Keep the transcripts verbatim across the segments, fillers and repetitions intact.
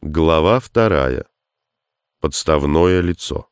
Глава вторая. Подставное лицо.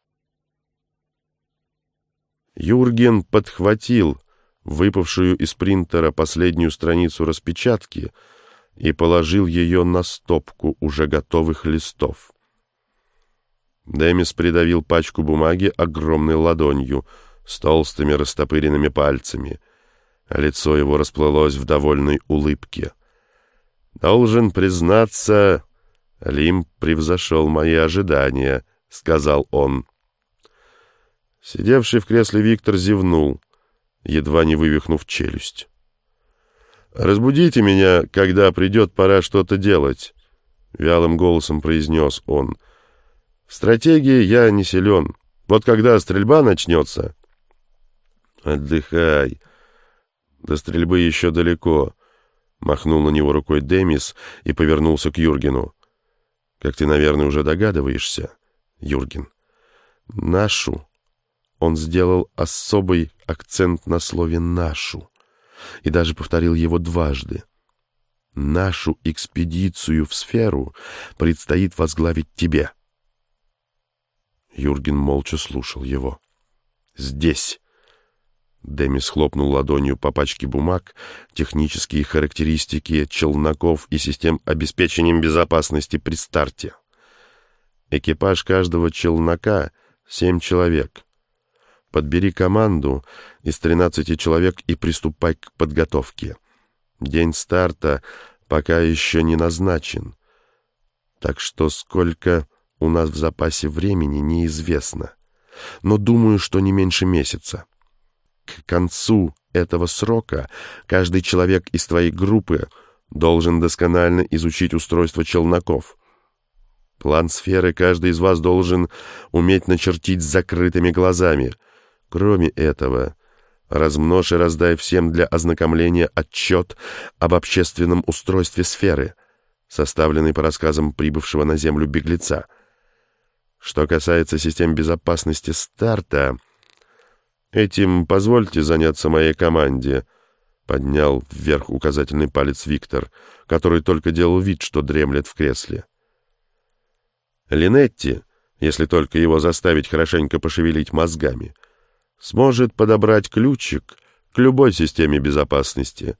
Юрген подхватил выпавшую из принтера последнюю страницу распечатки и положил ее на стопку уже готовых листов. Демис придавил пачку бумаги огромной ладонью с толстыми растопыренными пальцами, а лицо его расплылось в довольной улыбке. «Должен признаться, Лим превзошел мои ожидания», — сказал он. Сидевший в кресле Виктор зевнул, едва не вывихнув челюсть. «Разбудите меня, когда придет пора что-то делать», — вялым голосом произнес он. «В стратегии я не силен. Вот когда стрельба начнется...» «Отдыхай. До стрельбы еще далеко», — махнул на него рукой Демис и повернулся к Юргену. «Как ты, наверное, уже догадываешься, Юрген, нашу...» Он сделал особый акцент на слове «нашу» и даже повторил его дважды. «Нашу экспедицию в сферу предстоит возглавить тебе». Юрген молча слушал его. «Здесь». Демис хлопнул ладонью по пачке бумаг, технические характеристики челноков и систем обеспечения безопасности при старте. Экипаж каждого челнока — семь человек. Подбери команду из тринадцати человек и приступай к подготовке. День старта пока еще не назначен, так что сколько у нас в запасе времени неизвестно, но думаю, что не меньше месяца. К концу этого срока каждый человек из твоей группы должен досконально изучить устройство челноков. План сферы каждый из вас должен уметь начертить с закрытыми глазами. Кроме этого, размножь и раздай всем для ознакомления отчет об общественном устройстве сферы, составленный по рассказам прибывшего на Землю беглеца. Что касается систем безопасности старта, этим позвольте заняться моей команде, поднял вверх указательный палец Виктор, который только делал вид, что дремлет в кресле. Линетти, если только его заставить хорошенько пошевелить мозгами, сможет подобрать ключик к любой системе безопасности.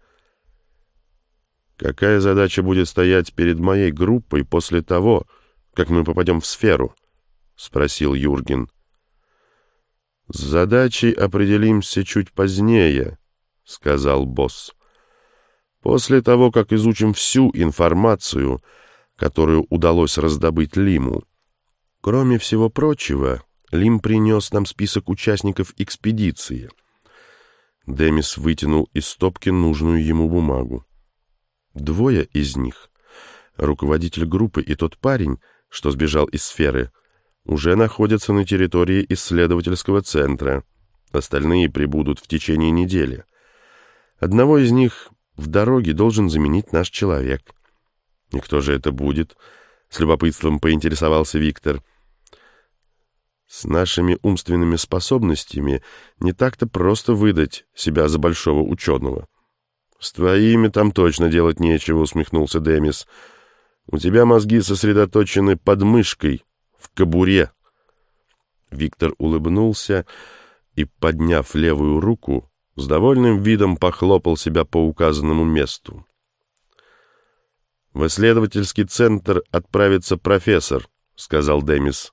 Какая задача будет стоять перед моей группой после того, как мы попадем в сферу? — спросил Юрген. — С задачей определимся чуть позднее, — сказал босс. — После того, как изучим всю информацию, которую удалось раздобыть Лиму. Кроме всего прочего, Лим принес нам список участников экспедиции. Демис вытянул из стопки нужную ему бумагу. Двое из них, руководитель группы и тот парень, что сбежал из сферы, уже находятся на территории исследовательского центра. Остальные прибудут в течение недели. Одного из них в дороге должен заменить наш человек. И кто же это будет? С любопытством поинтересовался Виктор. С нашими умственными способностями не так-то просто выдать себя за большого ученого. С твоими там точно делать нечего, усмехнулся Демис. У тебя мозги сосредоточены под мышкой, в кобуре. Виктор улыбнулся и, подняв левую руку, с довольным видом похлопал себя по указанному месту. «В исследовательский центр отправится профессор», — сказал Демис.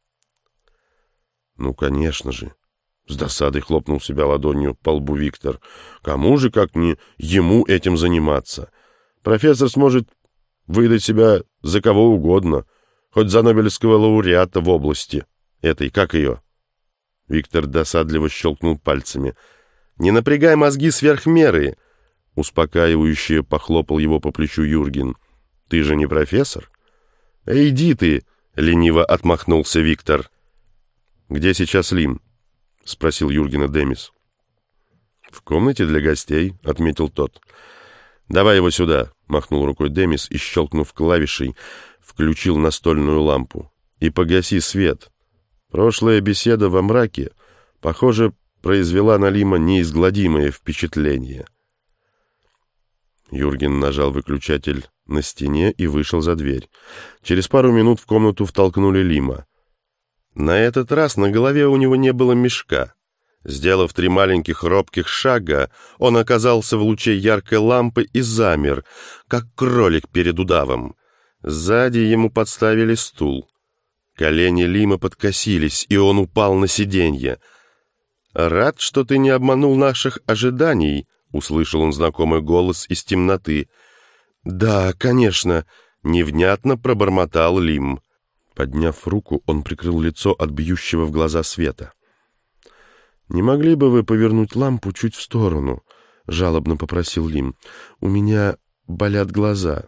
«Ну, конечно же», — с досадой хлопнул себя ладонью по лбу Виктор. «Кому же, как не ему, этим заниматься? Профессор сможет выдать себя за кого угодно, хоть за Нобелевского лауреата в области этой, как ее?» Виктор досадливо щелкнул пальцами. «Не напрягай мозги сверх меры», — успокаивающе похлопал его по плечу Юрген. «Ты же не профессор?» «Иди ты», — лениво отмахнулся Виктор. «Где сейчас Лим?» — спросил Юргена Демис. «В комнате для гостей», — отметил тот. «Давай его сюда», — махнул рукой Демис и, щелкнув клавишей, включил настольную лампу. «И погаси свет. Прошлая беседа во мраке, похоже, произвела на Лима неизгладимое впечатление». Юрген нажал выключатель на стене и вышел за дверь. Через пару минут в комнату втолкнули Лима. На этот раз на голове у него не было мешка. Сделав три маленьких робких шага, он оказался в луче яркой лампы и замер, как кролик перед удавом. Сзади ему подставили стул. Колени Лима подкосились, и он упал на сиденье. «Рад, что ты не обманул наших ожиданий», — услышал он знакомый голос из темноты. «Да, конечно», — невнятно пробормотал Лим. Подняв руку, он прикрыл лицо от бьющего в глаза света. «Не могли бы вы повернуть лампу чуть в сторону?» — жалобно попросил Лим. «У меня болят глаза».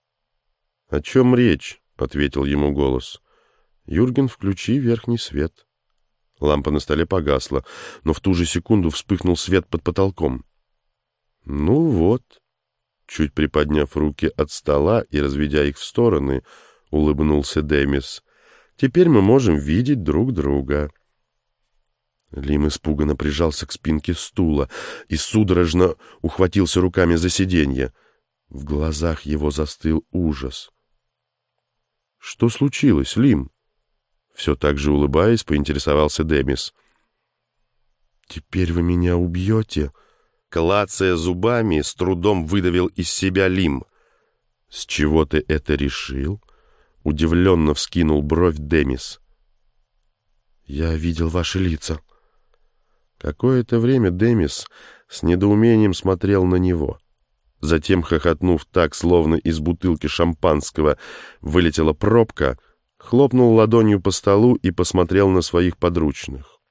«О чем речь?» — ответил ему голос. «Юрген, включи верхний свет». Лампа на столе погасла, но в ту же секунду вспыхнул свет под потолком. «Ну вот», — чуть приподняв руки от стола и разведя их в стороны, улыбнулся Демис, — «теперь мы можем видеть друг друга». Лим испуганно прижался к спинке стула и судорожно ухватился руками за сиденье. В глазах его застыл ужас. «Что случилось, Лим?» Все так же улыбаясь, поинтересовался Демис. «Теперь вы меня убьете?» Клацая зубами, с трудом выдавил из себя Лим. «С чего ты это решил?» Удивленно вскинул бровь Демис. «Я видел ваши лица». Какое-то время Демис с недоумением смотрел на него. Затем, хохотнув так, словно из бутылки шампанского вылетела пробка, хлопнул ладонью по столу и посмотрел на своих подручных.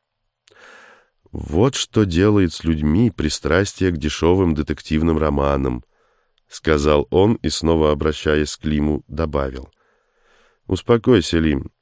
«Вот что делает с людьми пристрастие к дешевым детективным романам», — сказал он и, снова обращаясь к Лиму, добавил. «Успокойся, Лим.